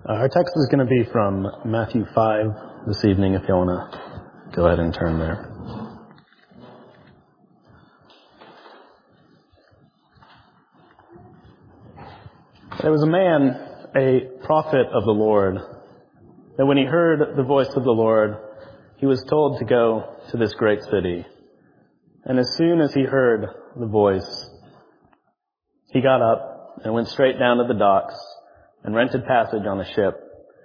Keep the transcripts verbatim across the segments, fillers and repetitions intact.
Uh, our text is going to be from Matthew five this evening, if you want to go ahead and turn there. There was a man, a prophet of the Lord, that when he heard the voice of the Lord, he was told to go to this great city. And as soon as he heard the voice, he got up and went straight down to the docks and rented passage on a ship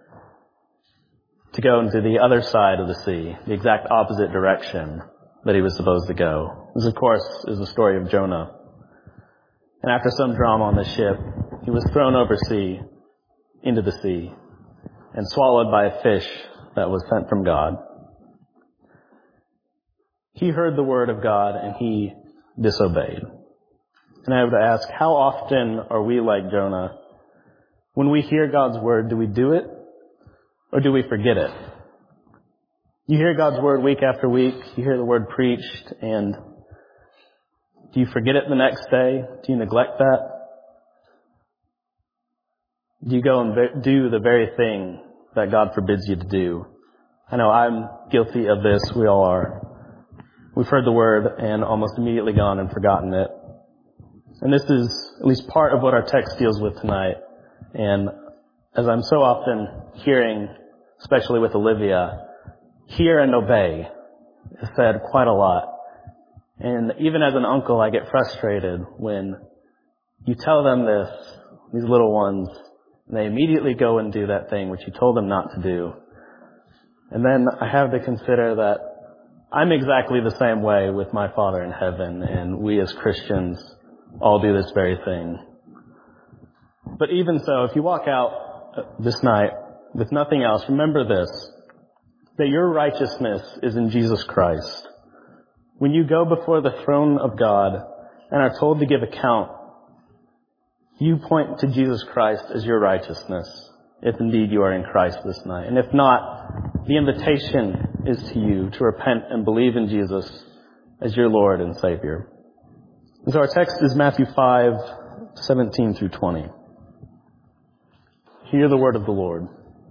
to go into the other side of the sea, the exact opposite direction that he was supposed to go. This, of course, is the story of Jonah. And after some drama on the ship, he was thrown overseas into the sea and swallowed by a fish that was sent from God. He heard the word of God and he disobeyed. And I would ask, how often are we like Jonah? When we hear God's word, do we do it or do we forget it? You hear God's word week after week, you hear the word preached, and do you forget it the next day? Do you neglect that? Do you go and do the very thing that God forbids you to do? I know I'm guilty of this. We all are. We've heard the word and almost immediately gone and forgotten it. And this is at least part of what our text deals with tonight. And as I'm so often hearing, especially with Olivia, hear and obey is said quite a lot. And even as an uncle, I get frustrated when you tell them this, these little ones, and they immediately go and do that thing which you told them not to do. And then I have to consider that I'm exactly the same way with my Father in heaven, and we as Christians all do this very thing. But even so, if you walk out this night with nothing else, remember this, that your righteousness is in Jesus Christ. When you go before the throne of God and are told to give account, you point to Jesus Christ as your righteousness, if indeed you are in Christ this night. And if not, the invitation is to you to repent and believe in Jesus as your Lord and Savior. And so our text is Matthew five, seventeen through twenty. Hear the word of the Lord.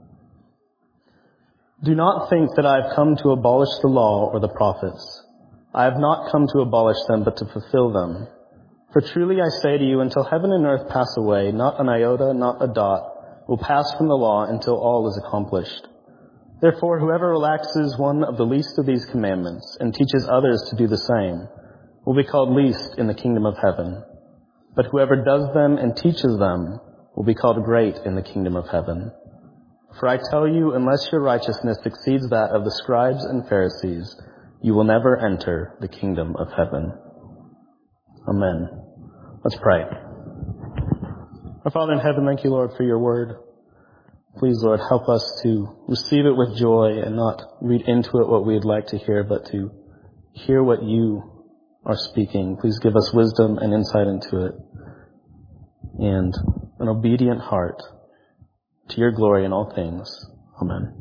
Do not think that I have come to abolish the law or the prophets. I have not come to abolish them, but to fulfill them. For truly I say to you, until heaven and earth pass away, not an iota, not a dot, will pass from the law until all is accomplished. Therefore, whoever relaxes one of the least of these commandments and teaches others to do the same will be called least in the kingdom of heaven. But whoever does them and teaches them will be called great in the kingdom of heaven. For I tell you, unless your righteousness exceeds that of the scribes and Pharisees, you will never enter the kingdom of heaven. Amen. Let's pray. Our Father in heaven, thank you, Lord, for your word. Please, Lord, help us to receive it with joy and not read into it what we'd like to hear, but to hear what you are speaking. Please give us wisdom and insight into it and an obedient heart to your glory in all things. Amen.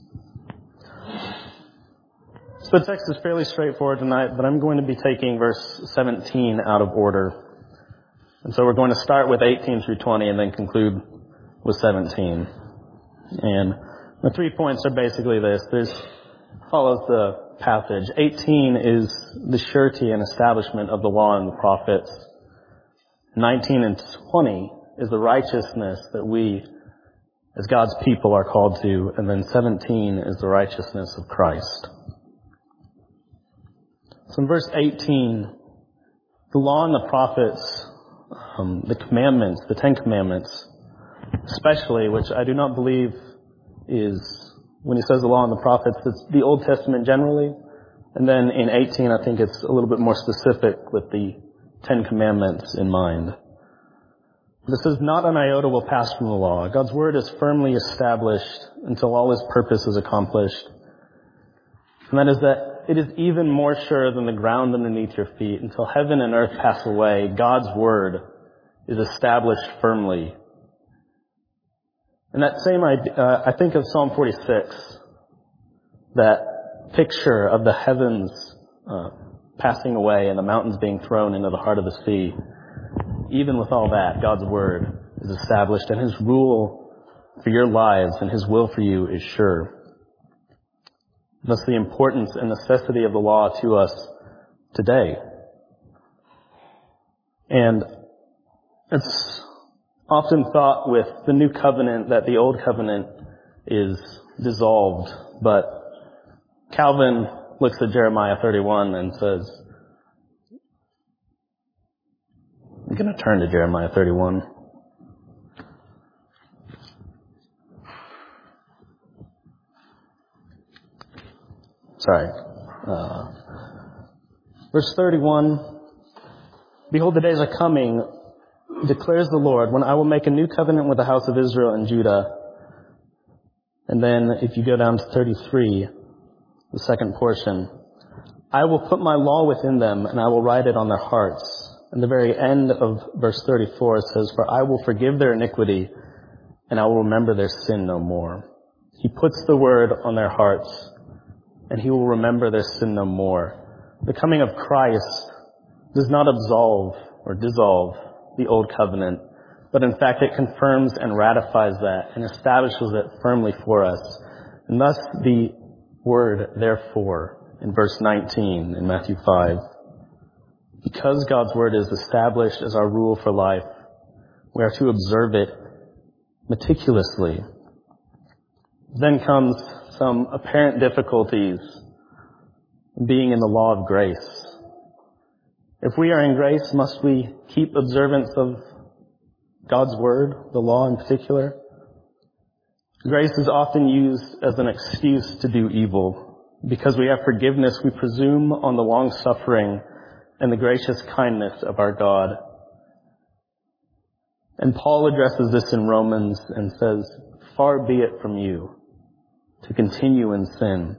So the text is fairly straightforward tonight, but I'm going to be taking verse seventeen out of order. And so we're going to start with eighteen through twenty and then conclude with seventeen. And the three points are basically this. This follows the passage. eighteen is the surety and establishment of the law and the prophets. nineteen and twenty is the righteousness that we as God's people are called to. And then seventeen is the righteousness of Christ. So in verse eighteen, the law and the prophets, um, the commandments, the Ten Commandments, especially, which I do not believe is, when he says the law and the prophets, it's the Old Testament generally. And then in eighteen, I think it's a little bit more specific with the Ten Commandments in mind. This says, not an iota will pass from the law. God's word is firmly established until all his purpose is accomplished. And that is that it is even more sure than the ground underneath your feet. Until heaven and earth pass away, God's word is established firmly. And that same idea, uh, I think of Psalm forty-six, that picture of the heavens uh, passing away and the mountains being thrown into the heart of the sea. Even with all that, God's word is established and his rule for your lives and his will for you is sure. Thus the importance and necessity of the law to us today. And it's often thought with the new covenant that the old covenant is dissolved, but Calvin looks at Jeremiah thirty-one and says, I'm going to turn to Jeremiah thirty-one. Sorry. Uh, verse thirty-one, behold, the days are coming, declares the Lord, when I will make a new covenant with the house of Israel and Judah. And then if you go down to thirty-three, the second portion, I will put my law within them and I will write it on their hearts. And the very end of verse thirty-four says, for I will forgive their iniquity and I will remember their sin no more. He puts the word on their hearts and he will remember their sin no more. The coming of Christ does not absolve or dissolve the old covenant, but in fact it confirms and ratifies that and establishes it firmly for us. And thus the word therefore in verse nineteen in Matthew five. Because God's word is established as our rule for life, we are to observe it meticulously. Then comes some apparent difficulties being in the law of grace. If we are in grace, must we keep observance of God's word, the law in particular? Grace is often used as an excuse to do evil. Because we have forgiveness, we presume on the long suffering and the gracious kindness of our God. And Paul addresses this in Romans and says, far be it from you to continue in sin.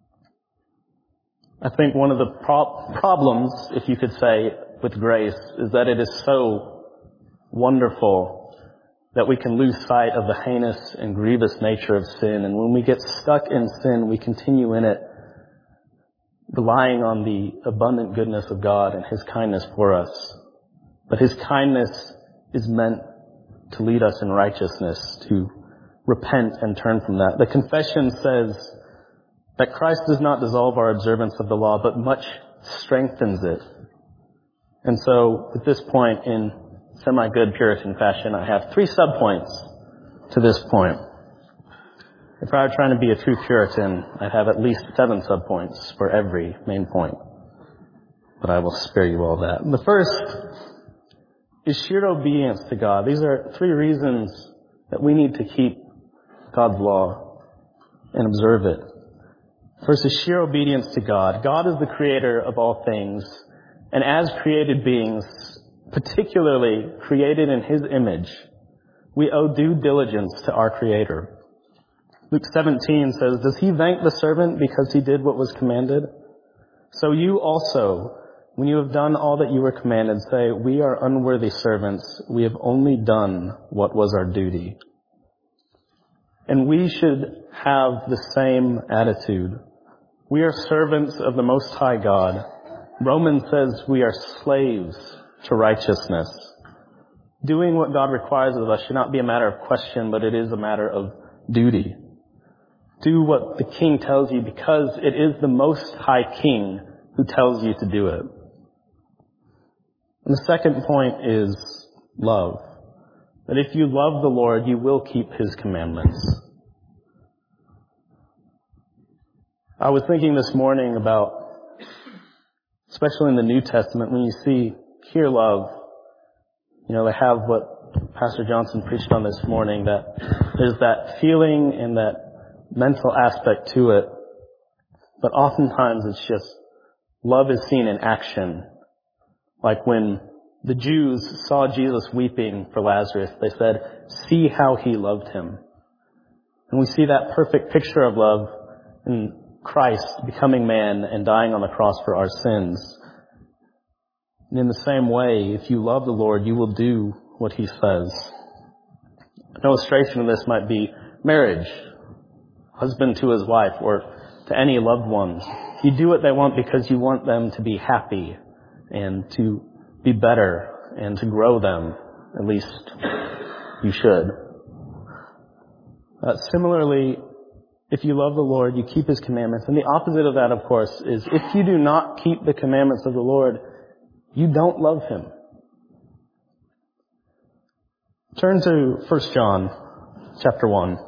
I think one of the pro- problems, if you could say, with grace is that it is so wonderful that we can lose sight of the heinous and grievous nature of sin. And when we get stuck in sin, we continue in it, relying on the abundant goodness of God and his kindness for us. But his kindness is meant to lead us in righteousness, to repent and turn from that. The confession says that Christ does not dissolve our observance of the law, but much strengthens it. And so at this point, in semi-good Puritan fashion, I have three subpoints to this point. If I were trying to be a true Puritan, I'd have at least seven subpoints for every main point. But I will spare you all that. The first is sheer obedience to God. These are three reasons that we need to keep God's law and observe it. First is sheer obedience to God. God is the creator of all things. And as created beings, particularly created in his image, we owe due diligence to our Creator. Luke seventeen says, does he thank the servant because he did what was commanded? So you also, when you have done all that you were commanded, say, we are unworthy servants. We have only done what was our duty. And we should have the same attitude. We are servants of the Most High God. Romans says we are slaves to righteousness. Doing what God requires of us should not be a matter of question, but it is a matter of duty. Do what the King tells you because it is the Most High King who tells you to do it. And the second point is love. That if you love the Lord, you will keep his commandments. I was thinking this morning about, especially in the New Testament, when you see, hear love, you know, they have what Pastor Johnson preached on this morning, that there's that feeling and that mental aspect to it. But oftentimes it's just, love is seen in action. Like when the Jews saw Jesus weeping for Lazarus, they said, see how he loved him. And we see that perfect picture of love in Christ becoming man and dying on the cross for our sins. And in the same way, if you love the Lord, you will do what he says. An illustration of this might be marriage. Husband to his wife or to any loved ones. You do what they want because you want them to be happy and to be better and to grow them. At least you should. Uh, similarly, if you love the Lord, you keep His commandments. And the opposite of that, of course, is if you do not keep the commandments of the Lord, you don't love Him. Turn to First John chapter one.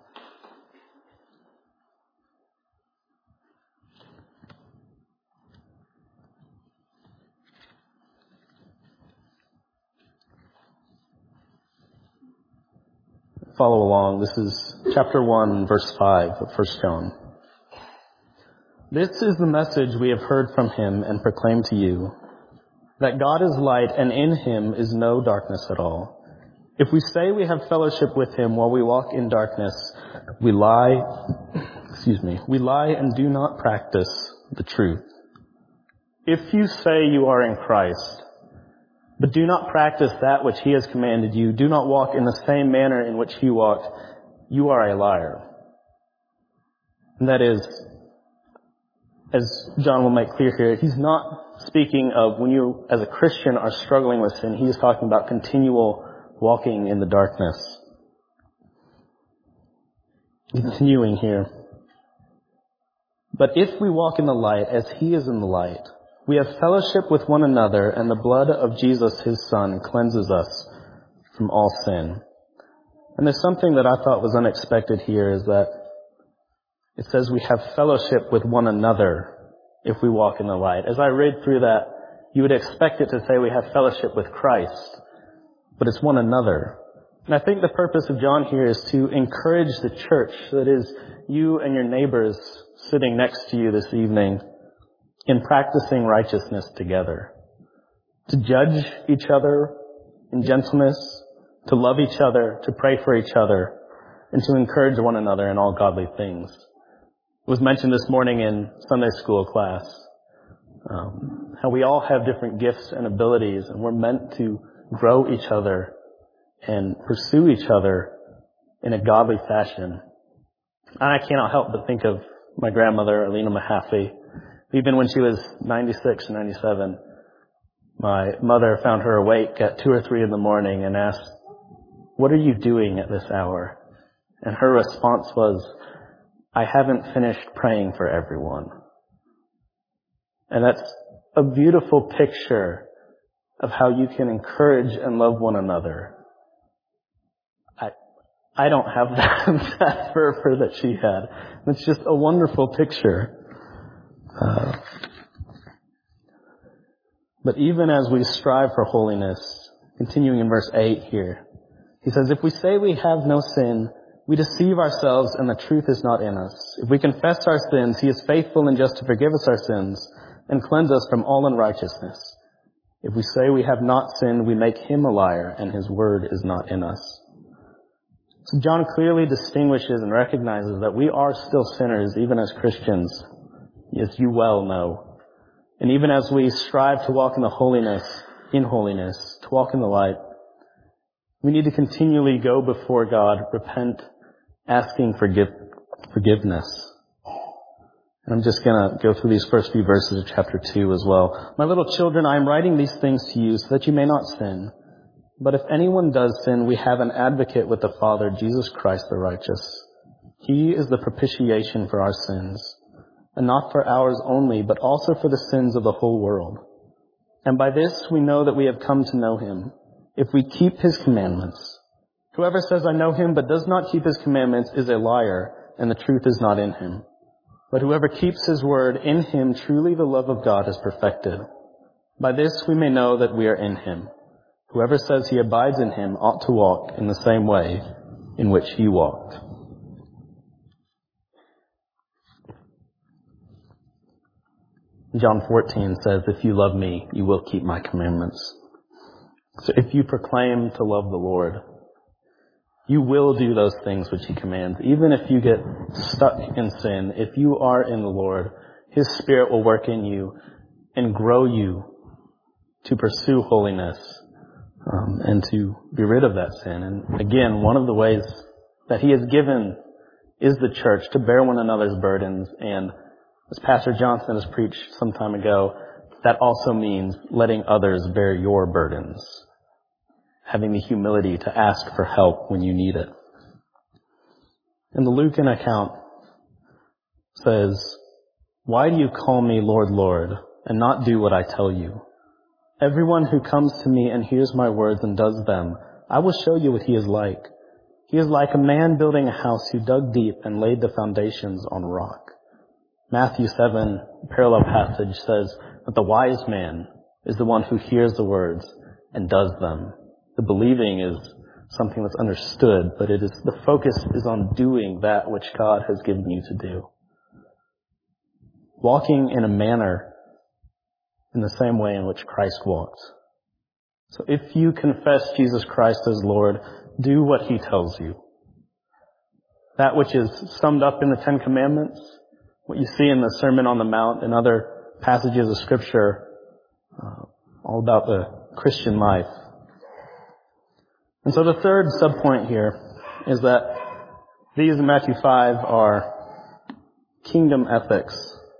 Follow along. This is chapter one, verse five of First John. This is the message we have heard from Him and proclaim to you, that God is light and in Him is no darkness at all. If we say we have fellowship with Him while we walk in darkness, we lie, excuse me, we lie and do not practice the truth. If you say you are in Christ, but do not practice that which He has commanded you, do not walk in the same manner in which He walked, you are a liar. And that is, as John will make clear here, he's not speaking of when you, as a Christian, are struggling with sin. He is talking about continual walking in the darkness. Continuing here. But if we walk in the light as He is in the light, we have fellowship with one another, and the blood of Jesus, His Son, cleanses us from all sin. And there's something that I thought was unexpected here, is that it says we have fellowship with one another if we walk in the light. As I read through that, you would expect it to say we have fellowship with Christ, but it's one another. And I think the purpose of John here is to encourage the church, that is, you and your neighbors sitting next to you this evening, in practicing righteousness together. To judge each other in gentleness, to love each other, to pray for each other, and to encourage one another in all godly things. It was mentioned this morning in Sunday school class, um, how we all have different gifts and abilities, and we're meant to grow each other and pursue each other in a godly fashion. And I cannot help but think of my grandmother, Alina Mahaffey. Even when she was ninety-six, ninety-seven, my mother found her awake at two or three in the morning and asked, "What are you doing at this hour?" And her response was, "I haven't finished praying for everyone." And that's a beautiful picture of how you can encourage and love one another. I I don't have that, that fervor that she had. It's just a wonderful picture. Uh, but even as we strive for holiness, continuing in verse eight here, he says, if we say we have no sin, we deceive ourselves and the truth is not in us. If we confess our sins, He is faithful and just to forgive us our sins and cleanse us from all unrighteousness. If we say we have not sinned, we make Him a liar and His word is not in us. So John clearly distinguishes and recognizes that we are still sinners, even as Christians, as you well know. And even as we strive to walk in the holiness, in holiness, to walk in the light, we need to continually go before God, repent, asking for forgiveness. And I'm just going to go through these first few verses of chapter two as well. My little children, I am writing these things to you so that you may not sin. But if anyone does sin, we have an advocate with the Father, Jesus Christ the righteous. He is the propitiation for our sins, and not for ours only, but also for the sins of the whole world. And by this we know that we have come to know Him, if we keep His commandments. Whoever says, I know Him, but does not keep His commandments is a liar, and the truth is not in him. But whoever keeps His word, in him truly the love of God is perfected. By this we may know that we are in Him. Whoever says he abides in Him ought to walk in the same way in which He walked. John fourteen says, if you love me, you will keep my commandments. So if you proclaim to love the Lord, you will do those things which He commands. Even if you get stuck in sin, if you are in the Lord, His Spirit will work in you and grow you to pursue holiness um, and to be rid of that sin. And again, one of the ways that He has given is the church to bear one another's burdens. And as Pastor Johnson has preached some time ago, that also means letting others bear your burdens, having the humility to ask for help when you need it. And the Lucan account says, "Why do you call me Lord, Lord, and not do what I tell you? Everyone who comes to me and hears my words and does them, I will show you what he is like. He is like a man building a house who dug deep and laid the foundations on rock." Matthew seven, parallel passage, says that the wise man is the one who hears the words and does them. The believing is something that's understood, but it is the focus is on doing that which God has given you to do. Walking in a manner in the same way in which Christ walked. So if you confess Jesus Christ as Lord, do what he tells you. That which is summed up in the Ten Commandments, what you see in the Sermon on the Mount and other passages of Scripture, uh, all about the Christian life. And so the third subpoint here is that these in Matthew five are kingdom ethics.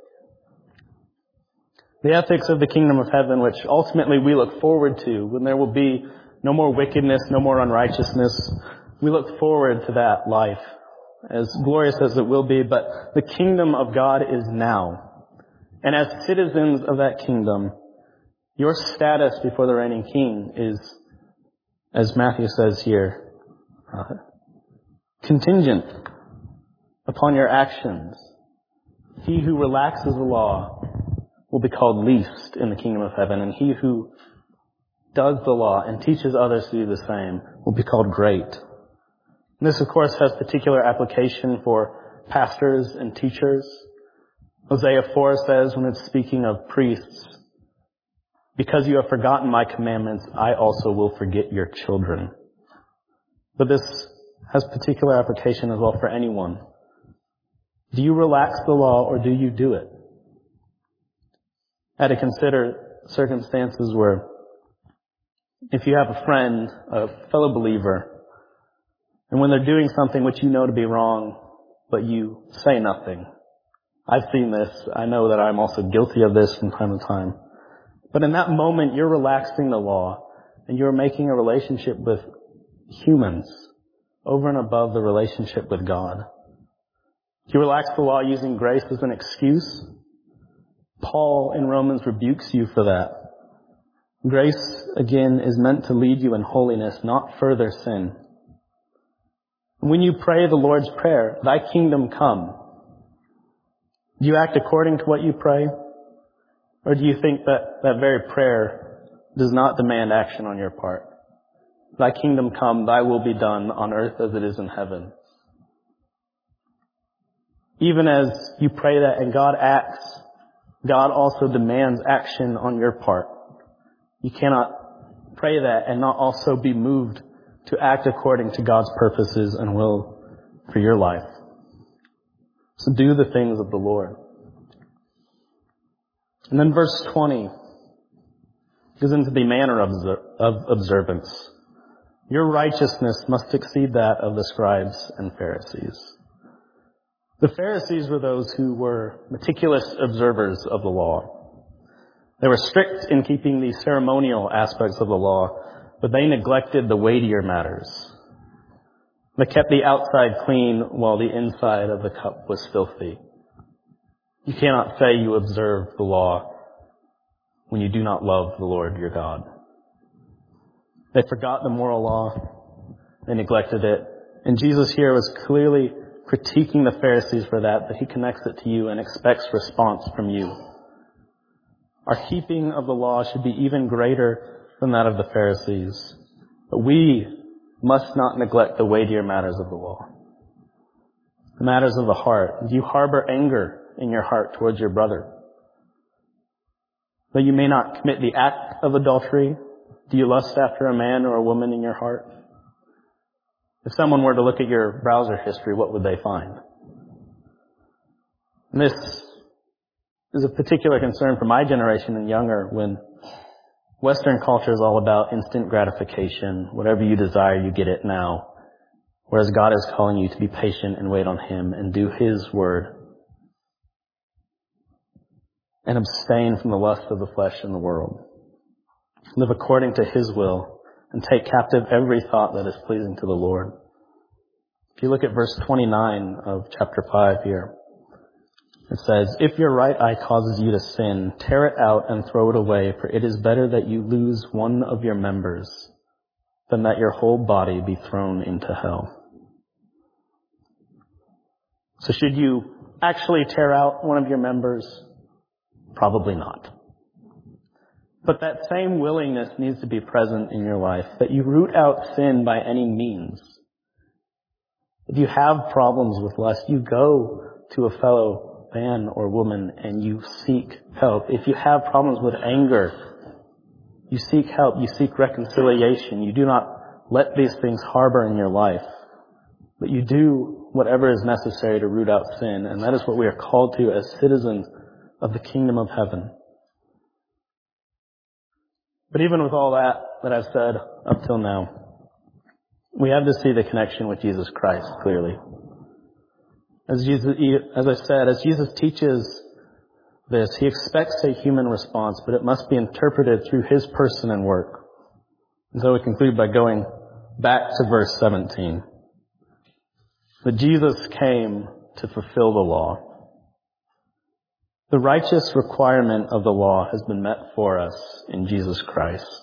The ethics of the kingdom of heaven, which ultimately we look forward to when there will be no more wickedness, no more unrighteousness. We look forward to that life, as glorious as it will be, but the kingdom of God is now. And as citizens of that kingdom, your status before the reigning king is, as Matthew says here, uh, contingent upon your actions. He who relaxes the law will be called least in the kingdom of heaven, and he who does the law and teaches others to do the same will be called great. And this, of course, has particular application for pastors and teachers. Hosea four says, when it's speaking of priests, "Because you have forgotten my commandments, I also will forget your children." But this has particular application as well for anyone. Do you relax the law or do you do it? I had to consider circumstances where if you have a friend, a fellow believer, and when they're doing something which you know to be wrong, but you say nothing. I've seen this. I know that I'm also guilty of this from time to time. But in that moment, you're relaxing the law, and you're making a relationship with humans over and above the relationship with God. You relax the law using grace as an excuse. Paul in Romans rebukes you for that. Grace, again, is meant to lead you in holiness, not further sin. When you pray the Lord's Prayer, "Thy kingdom come," do you act according to what you pray? Or do you think that that very prayer does not demand action on your part? "Thy kingdom come, thy will be done on earth as it is in heaven." Even as you pray that and God acts, God also demands action on your part. You cannot pray that and not also be moved to act according to God's purposes and will for your life. So do the things of the Lord. And then verse twenty goes into the manner of observance. Your righteousness must exceed that of the scribes and Pharisees. The Pharisees were those who were meticulous observers of the law. They were strict in keeping the ceremonial aspects of the law, but they neglected the weightier matters. They kept the outside clean while the inside of the cup was filthy. You cannot say you observe the law when you do not love the Lord your God. They forgot the moral law. They neglected it. And Jesus here was clearly critiquing the Pharisees for that, but he connects it to you and expects response from you. Our keeping of the law should be even greater than that of the Pharisees. But we must not neglect the weightier matters of the law. The matters of the heart. Do you harbor anger in your heart towards your brother? Though you may not commit the act of adultery, do you lust after a man or a woman in your heart? If someone were to look at your browser history, what would they find? And this is a particular concern for my generation and younger, when Western culture is all about instant gratification. Whatever you desire, you get it now. Whereas God is calling you to be patient and wait on Him and do His word. And abstain from the lust of the flesh and the world. Live according to His will and take captive every thought that is pleasing to the Lord. If you look at verse twenty-nine of chapter five here, it says, "If your right eye causes you to sin, tear it out and throw it away, for it is better that you lose one of your members than that your whole body be thrown into hell." So should you actually tear out one of your members? Probably not. But that same willingness needs to be present in your life, that you root out sin by any means. If you have problems with lust, you go to a fellow man or woman and you seek help. If you have problems with anger, you seek help, you seek reconciliation. You do not let these things harbor in your life, but you do whatever is necessary to root out sin, and that is what we are called to as citizens of the kingdom of heaven. But even with all that that I've said up till now, we have to see the connection with Jesus Christ clearly. As Jesus, as I said, as Jesus teaches this, he expects a human response, but it must be interpreted through his person and work. And so we conclude by going back to verse seventeen. But Jesus came to fulfill the law. The righteous requirement of the law has been met for us in Jesus Christ.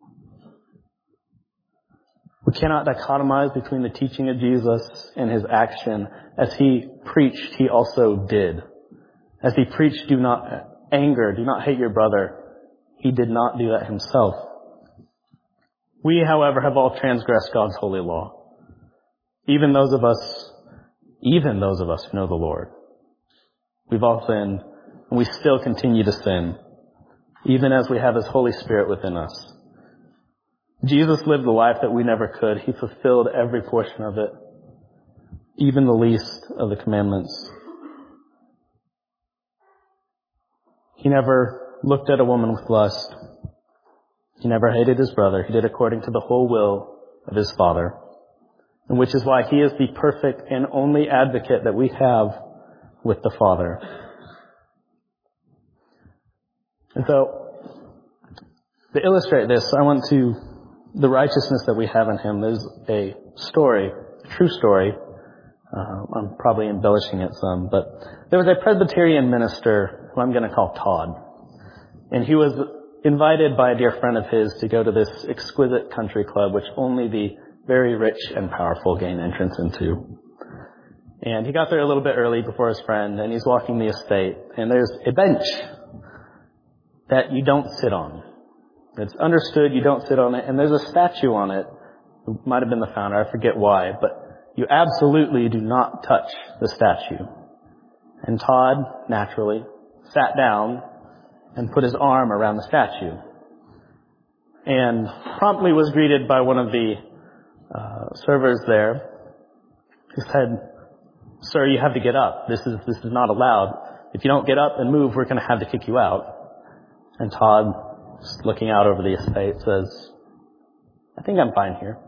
We cannot dichotomize between the teaching of Jesus and his action. As he preached, he also did. As he preached, do not anger, do not hate your brother, he did not do that himself. We, however, have all transgressed God's holy law. Even those of us, even those of us who know the Lord. We've all sinned, and we still continue to sin, even as we have his Holy Spirit within us. Jesus lived the life that we never could. He fulfilled every portion of it, even the least of the commandments. He never looked at a woman with lust. He never hated his brother. He did according to the whole will of his Father, and which is why he is the perfect and only advocate that we have with the Father. And so, to illustrate this, I want to, the righteousness that we have in him, there's a story, a true story. Uh, I'm probably embellishing it some, but there was a Presbyterian minister who I'm going to call Todd. And he was invited by a dear friend of his to go to this exquisite country club, which only the very rich and powerful gain entrance into. And he got there a little bit early before his friend, and he's walking the estate, and there's a bench that you don't sit on. It's understood you don't sit on it, and there's a statue on it. It might have been the founder, I forget why, but you absolutely do not touch the statue. And Todd, naturally, sat down and put his arm around the statue, and promptly was greeted by one of the uh, servers there, who said, "Sir, you have to get up. This is this is not allowed. If you don't get up and move, we're going to have to kick you out." And Todd, just looking out over the estate, says, "I think I'm fine here."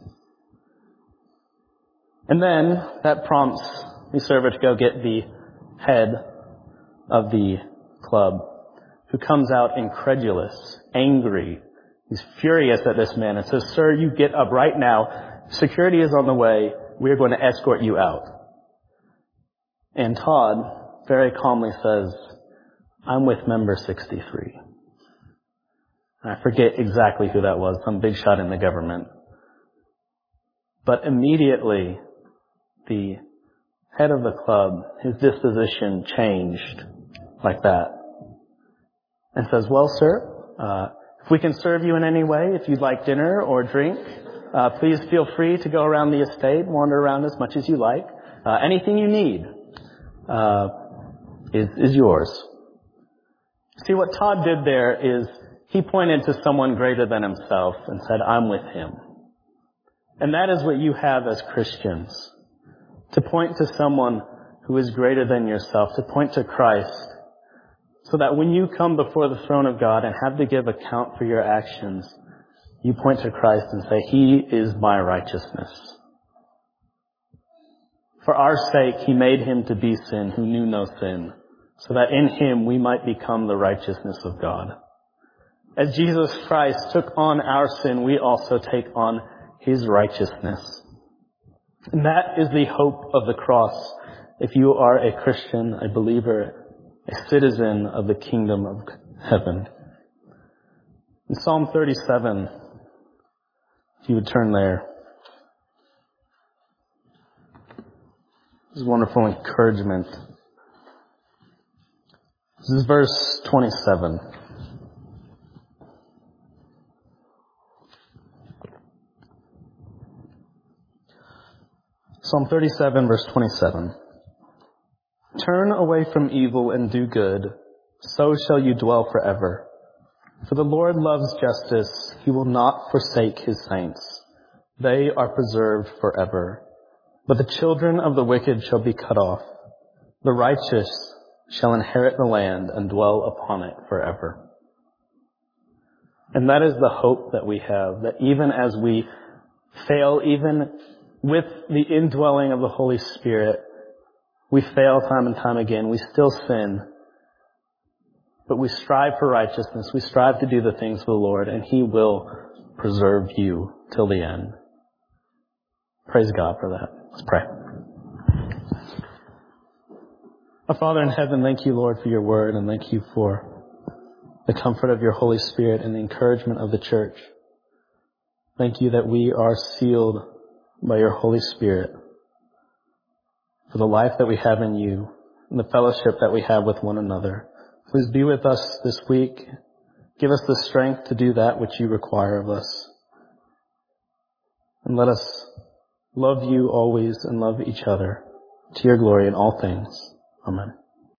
And then that prompts the server to go get the head of the club, who comes out incredulous, angry. He's furious at this man and says, "Sir, you get up right now. Security is on the way. We're going to escort you out." And Todd very calmly says, "I'm with member sixty-three. I forget exactly who that was, some big shot in the government. But immediately, the head of the club, his disposition changed like that. And says, "Well, sir, uh, if we can serve you in any way, if you'd like dinner or drink, uh, please feel free to go around the estate, wander around as much as you like. Uh, anything you need uh, is, is yours." See, what Todd did there is he pointed to someone greater than himself and said, "I'm with him." And that is what you have as Christians. To point to someone who is greater than yourself, to point to Christ, so that when you come before the throne of God and have to give account for your actions, you point to Christ and say, "He is my righteousness." For our sake, he made him to be sin who knew no sin, so that in him we might become the righteousness of God. As Jesus Christ took on our sin, we also take on his righteousness. And that is the hope of the cross. If you are a Christian, a believer, a citizen of the kingdom of heaven. In Psalm thirty-seven, if you would turn there, this is wonderful encouragement. This is verse twenty-seven. Psalm thirty-seven, verse twenty-seven. Turn away from evil and do good, so shall you dwell forever. For the Lord loves justice, he will not forsake his saints. They are preserved forever. But the children of the wicked shall be cut off. The righteous shall inherit the land and dwell upon it forever. And that is the hope that we have, that even as we fail, even with the indwelling of the Holy Spirit, we fail time and time again. We still sin. But we strive for righteousness. We strive to do the things of the Lord, and he will preserve you till the end. Praise God for that. Let's pray. Our Father in heaven, thank you, Lord, for your word, and thank you for the comfort of your Holy Spirit and the encouragement of the church. Thank you that we are sealed by your Holy Spirit for the life that we have in you and the fellowship that we have with one another. Please be with us this week. Give us the strength to do that which you require of us. And let us love you always and love each other to your glory in all things. Amen.